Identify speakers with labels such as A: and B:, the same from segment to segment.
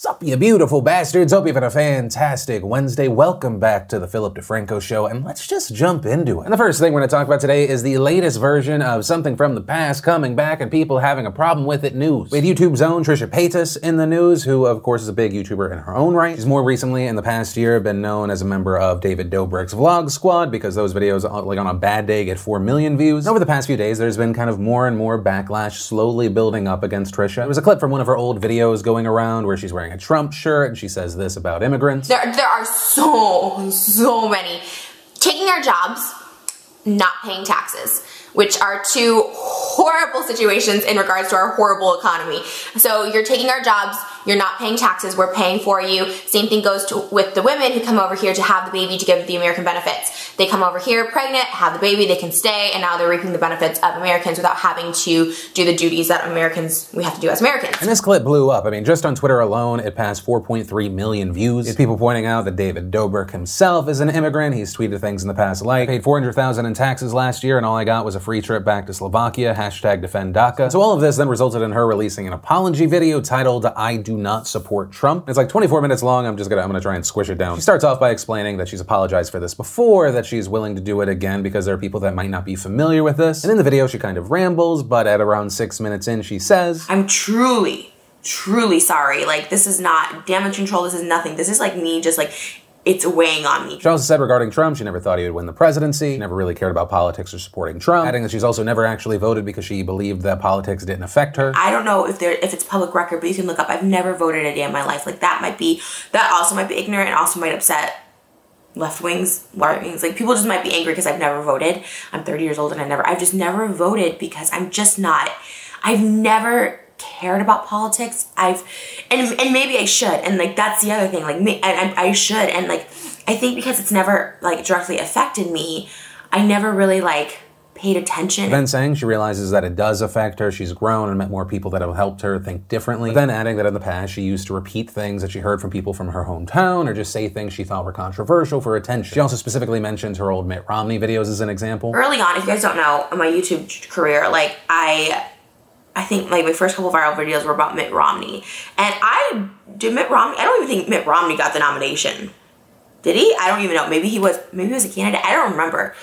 A: Sup, you beautiful bastards. Hope you've had a fantastic Wednesday. Welcome back to the Philip DeFranco Show, and let's just jump into it. And the first thing we're going to talk about today is the latest version of something from the past coming back and people having a problem with it news. We had YouTube's own Trisha Paytas in the news, who of course is a big YouTuber in her own right. She's more recently in the past year been known as a member of David Dobrik's Vlog Squad because those videos, like on a bad day, get 4 million views. And over the past few days, there's been kind of more and more backlash slowly building up against Trisha. There was a clip from one of her old videos going around where she's wearing a Trump shirt and she says this about immigrants.
B: There are so many taking our jobs, not paying taxes, which are two horrible situations in regards to our horrible economy. So you're taking our jobs, you're not paying taxes, we're paying for you. Same thing goes with the women who come over here to have the baby to give the American benefits. They come over here pregnant, have the baby, they can stay, and now they're reaping the benefits of Americans without having to do the duties that we have to do as Americans.
A: And this clip blew up. I mean, just on Twitter alone, it passed 4.3 million views. It's people pointing out that David Dobrik himself is an immigrant. He's tweeted things in the past like, paid $400,000 in taxes last year and all I got was a free trip back to Slovakia, #DefendDACA. So all of this then resulted in her releasing an apology video titled, I do not support Trump. It's like 24 minutes long. I'm gonna try and squish it down. She starts off by explaining that she's apologized for this before, that she's willing to do it again because there are people that might not be familiar with this. And in the video, she kind of rambles, but at around 6 minutes in, she says,
B: I'm truly sorry. Like, this is not damage control. This is nothing. This is like me just like, it's weighing on me.
A: She also said regarding Trump, she never thought he would win the presidency. She never really cared about politics or supporting Trump, adding that she's also never actually voted because she believed that politics didn't affect her.
B: I don't know if it's public record, but you can look up, I've never voted a day in my life. Like, that also might be ignorant and also might upset left wings, right wings. Like, people just might be angry because I've never voted. I'm 30 years old and I've just never voted because I've never cared about politics. And maybe I should, and like that's the other thing, like I should, and like I think because it's never like directly affected me, I never really like paid attention.
A: Then saying she realizes that it does affect her, she's grown and met more people that have helped her think differently, but then adding that in the past she used to repeat things that she heard from people from her hometown or just say things she thought were controversial for attention. She also specifically mentions her old Mitt Romney videos as an example.
B: Early on, if you guys don't know, in my YouTube career, like I think like my first couple viral videos were about Mitt Romney. And I don't even think Mitt Romney got the nomination. Did he? I don't even know. Maybe he was a candidate. I don't remember.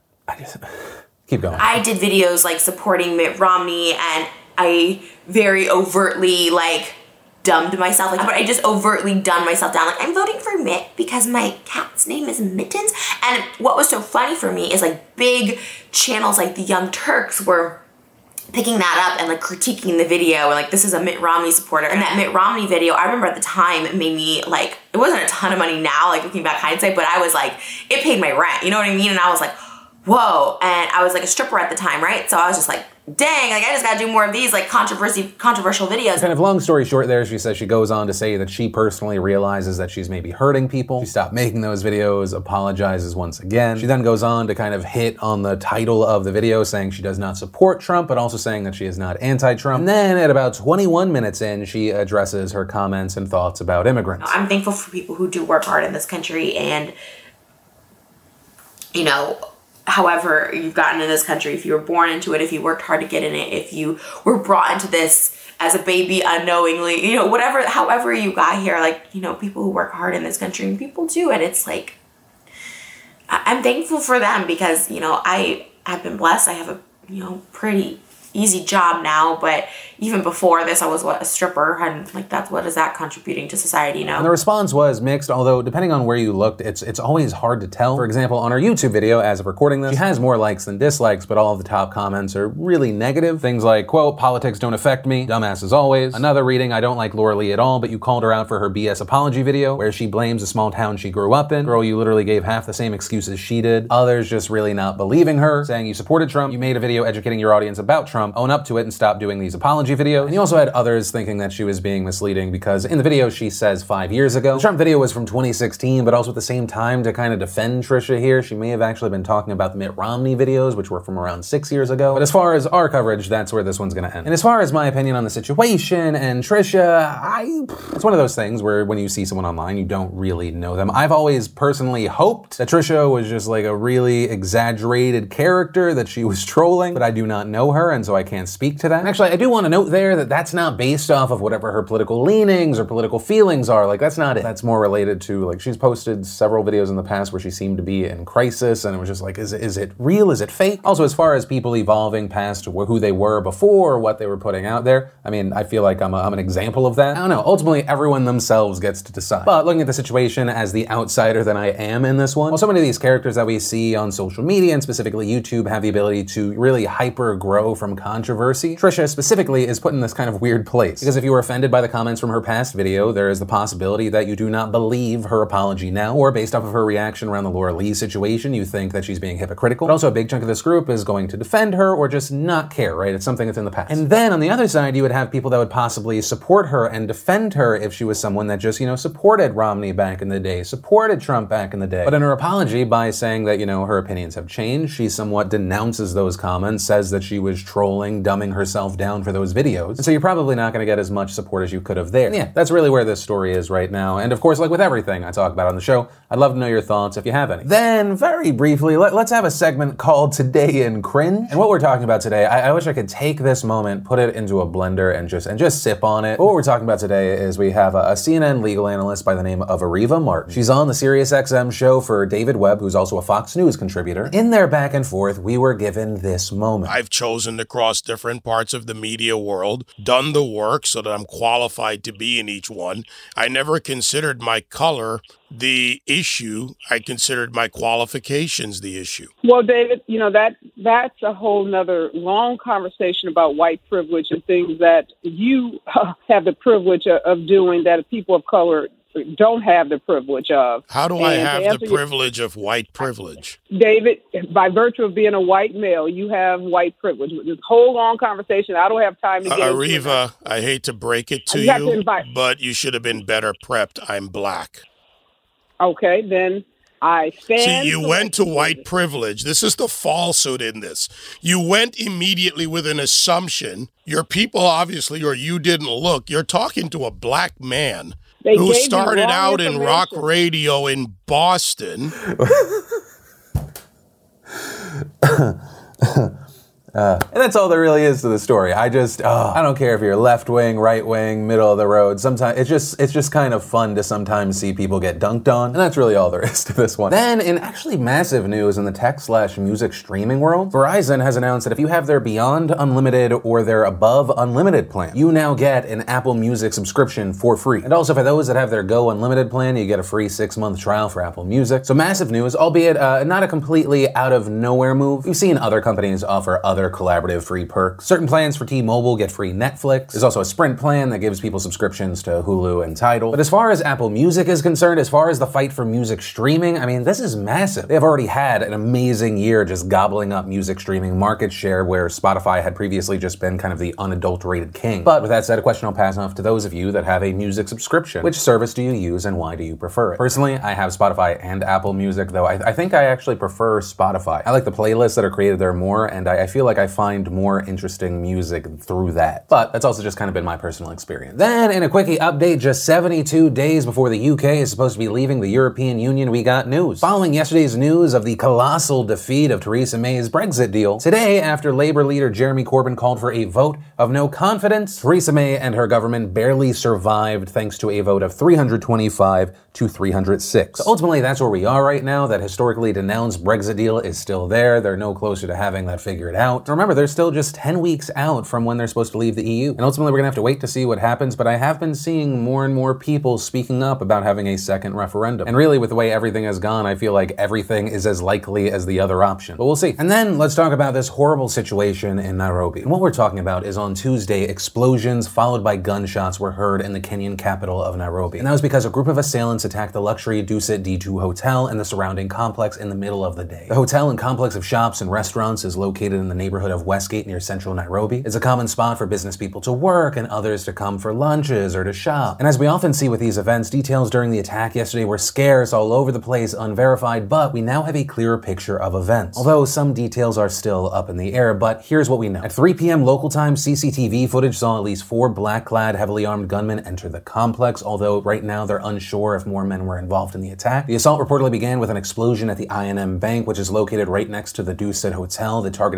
A: Keep going.
B: I did videos like supporting Mitt Romney and I very overtly like dumbed myself. Like, but I just overtly dumbed myself down. Like, I'm voting for Mitt because my cat's name is Mittens. And what was so funny for me is like big channels like the Young Turks were picking that up and like critiquing the video and like, this is a Mitt Romney supporter. And that Mitt Romney video, I remember at the time, it made me like, it wasn't a ton of money now, like looking back hindsight, but I was like, it paid my rent, you know what I mean? And I was like, whoa. And I was like a stripper at the time, right? So I was just like, dang, like I just gotta do more of these like controversial videos.
A: Kind of long story short there, she says she goes on to say that she personally realizes that she's maybe hurting people. She stopped making those videos, apologizes once again. She then goes on to kind of hit on the title of the video saying she does not support Trump, but also saying that she is not anti-Trump. And then at about 21 minutes in, she addresses her comments and thoughts about immigrants.
B: I'm thankful for people who do work hard in this country and, you know, however you've gotten in this country, if you were born into it, if you worked hard to get in it, if you were brought into this as a baby unknowingly, you know, however you got here, like, you know, people who work hard in this country, and people do, and it's like, I'm thankful for them because, you know, I've been blessed. I have a, you know, pretty easy job now, but even before this I was a stripper, and like what is that contributing to society, you know?
A: And the response was mixed, although depending on where you looked, it's always hard to tell. For example, on her YouTube video, as of recording this, she has more likes than dislikes, but all of the top comments are really negative. Things like, quote, politics don't affect me, dumbass as always. Another reading, I don't like Laura Lee at all, but you called her out for her BS apology video, where she blames a small town she grew up in. Girl, you literally gave half the same excuses she did. Others just really not believing her, saying you supported Trump, you made a video educating your audience about Trump, own up to it and stop doing these apology videos. And you also had others thinking that she was being misleading because in the video she says 5 years ago. The Trump video was from 2016, but also at the same time, to kind of defend Trisha here, she may have actually been talking about the Mitt Romney videos, which were from around 6 years ago. But as far as our coverage, that's where this one's gonna end. And as far as my opinion on the situation and Trisha, it's one of those things where when you see someone online, you don't really know them. I've always personally hoped that Trisha was just like a really exaggerated character that she was trolling, but I do not know her, and so I can't speak to that. Actually, I do want to know note there that that's not based off of whatever her political leanings or political feelings are. Like, that's not it. That's more related to, like, she's posted several videos in the past where she seemed to be in crisis, and it was just like, is it real? Is it fake? Also, as far as people evolving past who they were before, or what they were putting out there, I mean, I feel like I'm an example of that. I don't know. Ultimately, everyone themselves gets to decide. But looking at the situation as the outsider that I am in this one, well, so many of these characters that we see on social media, and specifically YouTube, have the ability to really hyper grow from controversy. Trisha specifically is put in this kind of weird place, because if you were offended by the comments from her past video, there is the possibility that you do not believe her apology now, or based off of her reaction around the Laura Lee situation, you think that she's being hypocritical. But also a big chunk of this group is going to defend her or just not care, right? It's something that's in the past. And then on the other side, you would have people that would possibly support her and defend her if she was someone that just, supported Romney back in the day, supported Trump back in the day. But in her apology, by saying that, her opinions have changed, she somewhat denounces those comments, says that she was trolling, dumbing herself down for those videos. And so you're probably not going to get as much support as you could have there. And yeah, that's really where this story is right now. And of course, like with everything I talk about on the show, I'd love to know your thoughts if you have any. Then, very briefly, let's have a segment called Today in Cringe. And what we're talking about today, I wish I could take this moment, put it into a blender, and just sip on it. But what we're talking about today is we have a CNN legal analyst by the name of Areva Martin. She's on the SiriusXM show for David Webb, who's also a Fox News contributor. In their back and forth, we were given this moment.
C: I've chosen to cross different parts of the media world, done the work so that I'm qualified to be in each one. I never considered my color the issue. I considered my qualifications the issue.
D: Well, David, that's a whole nother long conversation about white privilege and things that you have the privilege of doing that people of color don't have the privilege of.
C: How do I have the privilege of white privilege?
D: David, by virtue of being a white male, you have white privilege. This whole long conversation, I don't have time to get
C: Areva, I hate to break it to you, but you should have been better prepped. I'm black.
D: Okay, then I stand.
C: See, you went to white privilege. This is the falsehood in this. You went immediately with an assumption. Your people, obviously, or you didn't look. You're talking to a black man who started out in rock radio in Boston.
A: And that's all there really is to the story. I don't care if you're left wing, right wing, middle of the road. Sometimes it's just kind of fun to sometimes see people get dunked on, and that's really all there is to this one. Then, in actually massive news in the tech/music streaming world, Verizon has announced that if you have their Beyond Unlimited or their Above Unlimited plan, you now get an Apple Music subscription for free. And also for those that have their Go Unlimited plan, you get a free 6-month trial for Apple Music. So massive news, albeit not a completely out of nowhere move. We've seen other companies offer other collaborative free perks. Certain plans for T-Mobile get free Netflix. There's also a Sprint plan that gives people subscriptions to Hulu and Tidal. But as far as Apple Music is concerned, as far as the fight for music streaming, I mean, this is massive. They have already had an amazing year just gobbling up music streaming market share, where Spotify had previously just been kind of the unadulterated king. But with that said, a question I'll pass off to those of you that have a music subscription. Which service do you use and why do you prefer it? Personally, I have Spotify and Apple Music, though I think I actually prefer Spotify. I like the playlists that are created there more, and I feel like I find more interesting music through that. But that's also just kind of been my personal experience. Then, in a quickie update, just 72 days before the UK is supposed to be leaving the European Union, we got news. Following yesterday's news of the colossal defeat of Theresa May's Brexit deal, today, after Labour leader Jeremy Corbyn called for a vote of no confidence, Theresa May and her government barely survived thanks to a vote of 325 to 306. So ultimately, that's where we are right now. That historically denounced Brexit deal is still there. They're no closer to having that figured out. Remember, they're still just 10 weeks out from when they're supposed to leave the EU. And ultimately, we're gonna have to wait to see what happens, but I have been seeing more and more people speaking up about having a second referendum. And really, with the way everything has gone, I feel like everything is as likely as the other option. But we'll see. And then, let's talk about this horrible situation in Nairobi. And what we're talking about is on Tuesday, explosions followed by gunshots were heard in the Kenyan capital of Nairobi. And that was because a group of assailants attacked the luxury Dusit D2 hotel and the surrounding complex in the middle of the day. The hotel and complex of shops and restaurants is located in the neighborhood of Westgate near central Nairobi. It's a common spot for business people to work and others to come for lunches or to shop. And as we often see with these events, details during the attack yesterday were scarce, all over the place, unverified, but we now have a clearer picture of events. Although some details are still up in the air, but here's what we know. At 3 p.m. local time, CCTV footage saw at least 4 black-clad, heavily armed gunmen enter the complex, although right now they're unsure if more men were involved in the attack. The assault reportedly began with an explosion at the I&M Bank, which is located right next to the Dusit Hotel that targeted 3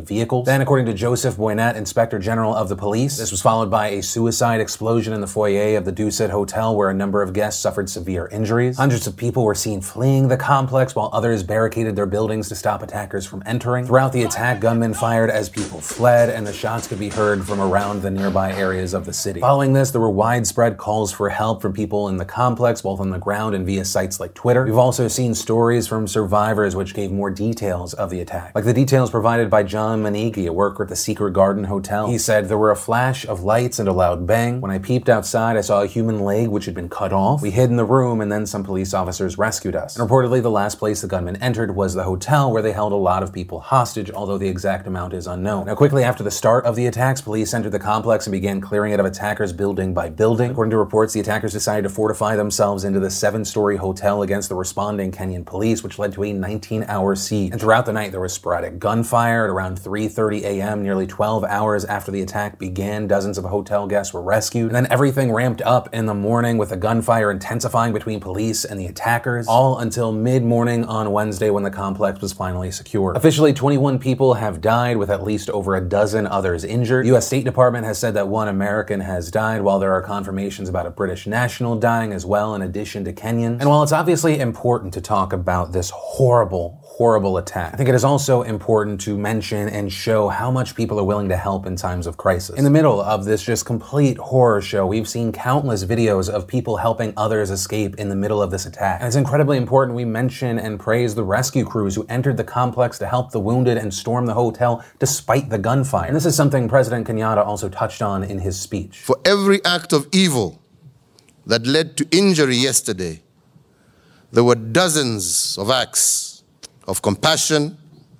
A: vehicles. Then, according to Joseph Boynette, Inspector General of the police, this was followed by a suicide explosion in the foyer of the Dusit Hotel where a number of guests suffered severe injuries. Hundreds of people were seen fleeing the complex while others barricaded their buildings to stop attackers from entering. Throughout the attack, gunmen fired as people fled, and the shots could be heard from around the nearby areas of the city. Following this, there were widespread calls for help from people in the complex, both on the ground and via sites like Twitter. We've also seen stories from survivors which gave more details of the attack, like the details provided by John Manigi, a worker at the Secret Garden Hotel. He said, "There were a flash of lights and a loud bang. When I peeped outside, I saw a human leg which had been cut off. We hid in the room, and then some police officers rescued us." And reportedly, the last place the gunmen entered was the hotel, where they held a lot of people hostage, although the exact amount is unknown. Now, quickly after the start of the attacks, police entered the complex and began clearing it of attackers building by building. According to reports, the attackers decided to fortify themselves into the 7-story hotel against the responding Kenyan police, which led to a 19-hour siege. And throughout the night, there was sporadic gunfire. At around 3:30 a.m., nearly 12 hours after the attack began, dozens of hotel guests were rescued. And then everything ramped up in the morning, with the gunfire intensifying between police and the attackers, all until mid-morning on Wednesday when the complex was finally secured. Officially, 21 people have died, with at least over a dozen others injured. The U.S. State Department has said that 1 American has died, while there are confirmations about a British national dying as well, in addition to Kenyans. And while it's obviously important to talk about this horrible attack, I think it is also important to mention and show how much people are willing to help in times of crisis. In the middle of this just complete horror show, we've seen countless videos of people helping others escape in the middle of this attack. And it's incredibly important we mention and praise the rescue crews who entered the complex to help the wounded and storm the hotel despite the gunfire. And this is something President Kenyatta also touched on in his speech.
E: For every act of evil that led to injury yesterday, there were dozens of acts of compassion,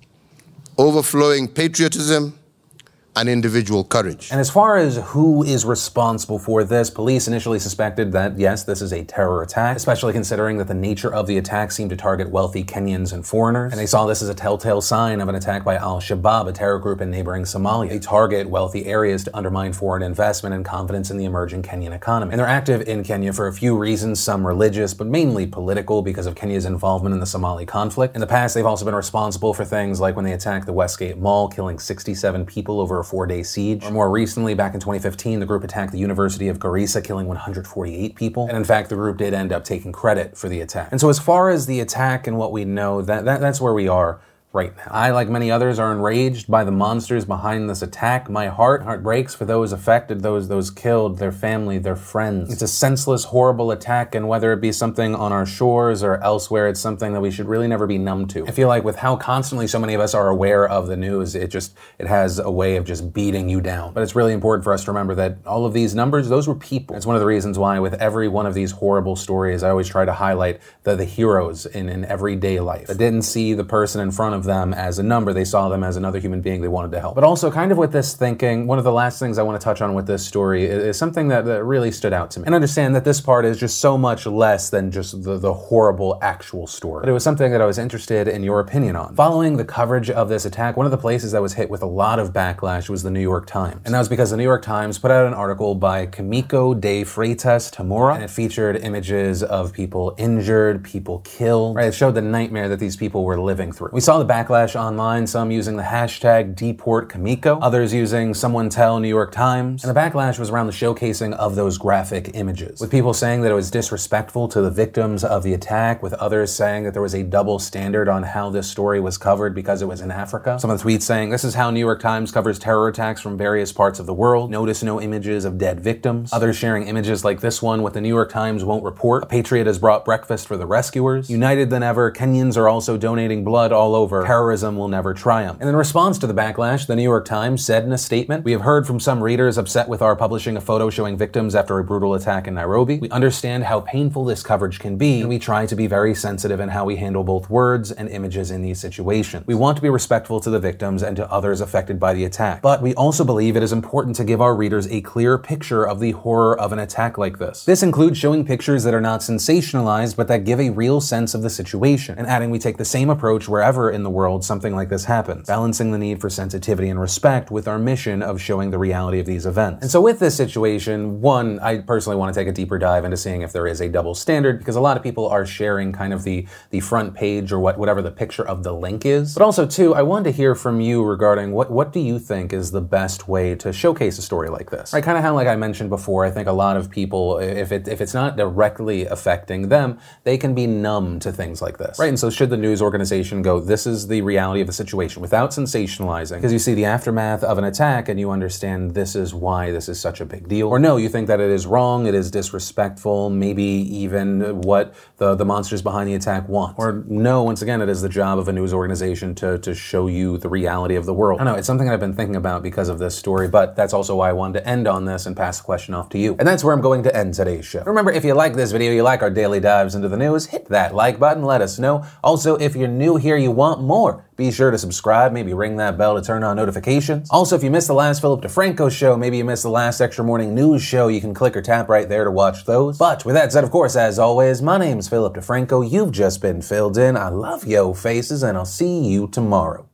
E: overflowing patriotism, and individual courage.
A: And as far as who is responsible for this, police initially suspected that, yes, this is a terror attack, especially considering that the nature of the attack seemed to target wealthy Kenyans and foreigners. And they saw this as a telltale sign of an attack by Al-Shabaab, a terror group in neighboring Somalia. They target wealthy areas to undermine foreign investment and confidence in the emerging Kenyan economy. And they're active in Kenya for a few reasons, some religious, but mainly political, because of Kenya's involvement in the Somali conflict. In the past, they've also been responsible for things like when they attacked the Westgate Mall, killing 67 people over a 4-day siege. Or more recently, back in 2015, the group attacked the University of Garissa, killing 148 people. And in fact, the group did end up taking credit for the attack. And so as far as the attack and what we know, that's where we are right now. I, like many others, are enraged by the monsters behind this attack. My heart breaks for those affected, those killed, their family, their friends. It's a senseless, horrible attack, and whether it be something on our shores or elsewhere, it's something that we should really never be numb to. I feel like with how constantly so many of us are aware of the news, it has a way of just beating you down. But it's really important for us to remember that all of these numbers, those were people. It's one of the reasons why with every one of these horrible stories, I always try to highlight the heroes in everyday life that didn't see the person in front of them as a number. They saw them as another human being they wanted to help. But also, kind of with this thinking, one of the last things I want to touch on with this story is something that really stood out to me. And understand that this part is just so much less than just the horrible actual story. But it was something that I was interested in your opinion on. Following the coverage of this attack, one of the places that was hit with a lot of backlash was the New York Times. And that was because the New York Times put out an article by Kimiko de Freitas Tamura, and it featured images of people injured, people killed. Right? It showed the nightmare that these people were living through. We saw the backlash online, some using the hashtag #DeportKimiko, others using Someone Tell New York Times, and the backlash was around the showcasing of those graphic images, with people saying that it was disrespectful to the victims of the attack, with others saying that there was a double standard on how this story was covered because it was in Africa. Some of the tweets saying, "This is how New York Times covers terror attacks from various parts of the world. Notice no images of dead victims." Others sharing images like this one, "What the New York Times won't report. A patriot has brought breakfast for the rescuers. United than ever, Kenyans are also donating blood all over. Terrorism will never triumph." And in response to the backlash, the New York Times said in a statement, "We have heard from some readers upset with our publishing a photo showing victims after a brutal attack in Nairobi. We understand how painful this coverage can be, and we try to be very sensitive in how we handle both words and images in these situations. We want to be respectful to the victims and to others affected by the attack. But we also believe it is important to give our readers a clear picture of the horror of an attack like this. This includes showing pictures that are not sensationalized, but that give a real sense of the situation." And adding, "We take the same approach wherever in the the world something like this happens, balancing the need for sensitivity and respect with our mission of showing the reality of these events. And so with this situation, one, I personally want to take a deeper dive into seeing if there is a double standard, because a lot of people are sharing kind of the front page or whatever the picture of the link is. But also too, I wanted to hear from you regarding what do you think is the best way to showcase a story like this? Right, kind of how, like I mentioned before, I think a lot of people, if it's not directly affecting them, they can be numb to things like this, right? And so should the news organization go, this is the reality of the situation without sensationalizing, because you see the aftermath of an attack and you understand this is why this is such a big deal. Or no, you think that it is wrong, it is disrespectful, maybe even what the monsters behind the attack want. Or no, once again, it is the job of a news organization to show you the reality of the world. I don't know, it's something that I've been thinking about because of this story, but that's also why I wanted to end on this and pass the question off to you. And that's where I'm going to end today's show. Remember, if you like this video, you like our daily dives into the news, hit that like button, let us know. Also, if you're new here, you want more, be sure to subscribe, maybe ring that bell to turn on notifications. Also, if you missed the last Philip DeFranco show, maybe you missed the last Extra Morning News show, you can click or tap right there to watch those. But with that said, of course, as always, my name's Philip DeFranco. You've just been filled in. I love yo faces, and I'll see you tomorrow.